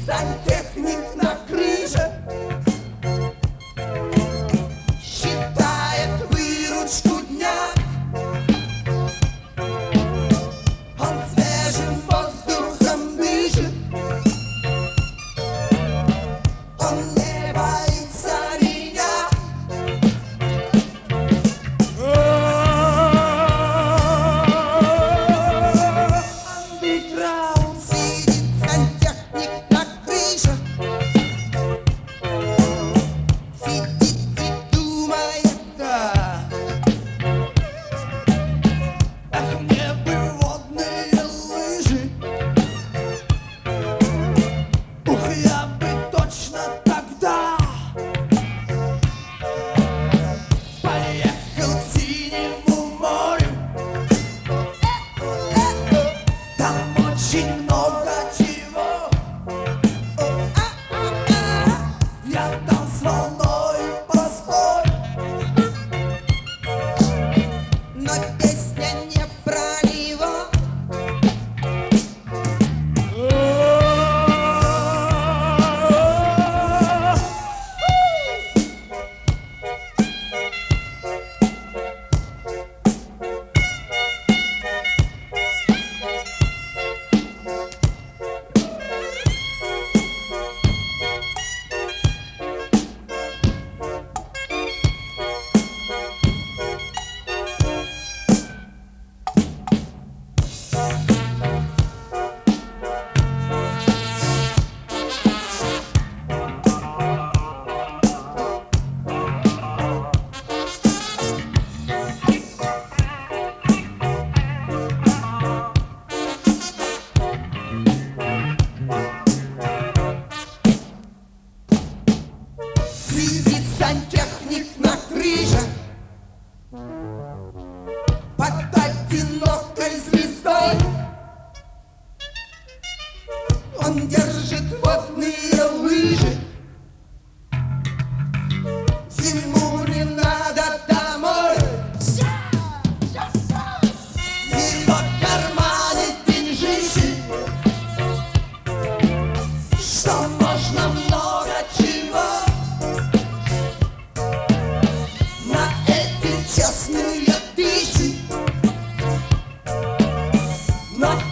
Сантехник на крыше считает выручку дня. Он свежим воздухом дышит, он не боится меня. Андеграунд. Сидит сантехник на крыше, сидит и думает, да. Эх, мне бы водные лыжи, ух, я бы точно тогда поехал к синему морю. Там очень много чего. Я там с волной поспорю, но песня не про него. Сидит сантехник на крыше под одинокой звездой. Он держит водные лыжи, ему не надо домой. В его кармане деньжищи, что можно много чего. На эти честные тысячи, но